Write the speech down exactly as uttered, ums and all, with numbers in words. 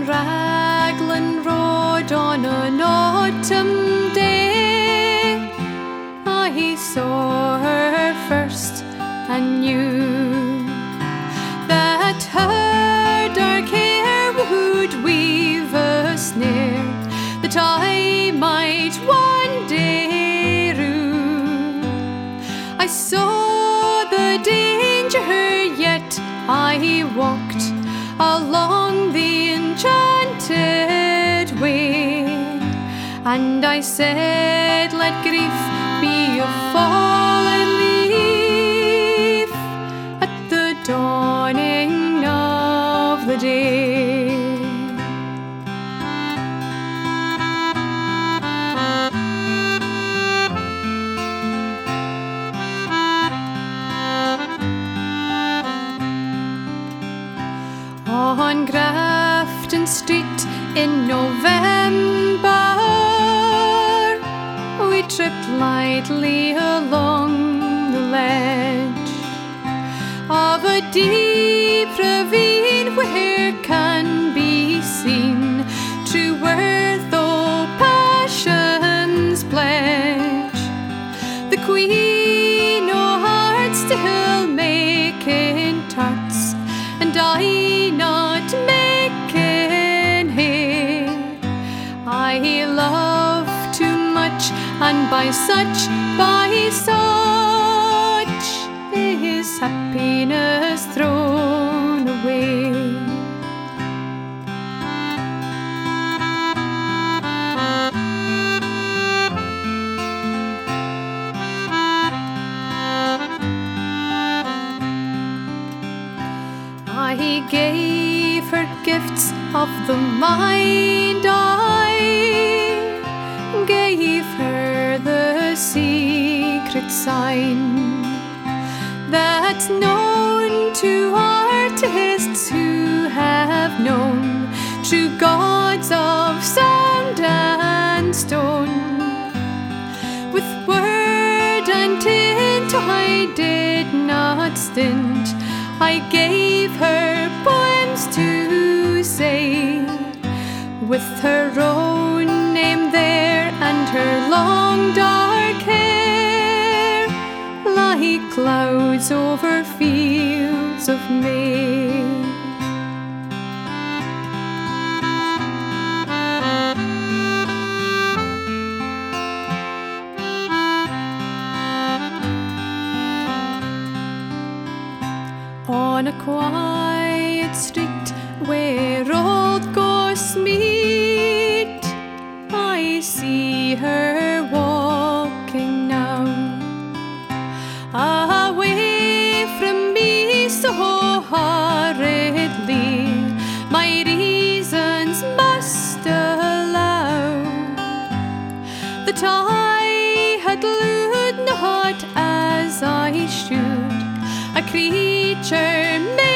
Raglan Road on an autumn day, I saw her first and knew that her dark hair would weave a snare that I might one day rue. I saw the danger, yet I walked along the enchanted way, and I said, let grief be a fallen leaf at the dawning of the day. On Grafton Street in November, we tripped lightly along the ledge of a deep ravine where can be seen true worth o' passion's pledge. The Queen o' Hearts still making tarts, and I not making hay. I love too much, and by such, by such is happiness thrown away. I gave her gifts of the mind, I gave her the secret sign that's known to artists who have known true gods of sound and stone. With word and tint I did not stint, I gave her poems to say, with her own name there and her long dark hair, like clouds over fields of May. On a quiet street where old ghosts meet, I see her walking now, away from me so hurriedly, my reasons must allow that I had lured not as I should, a creature made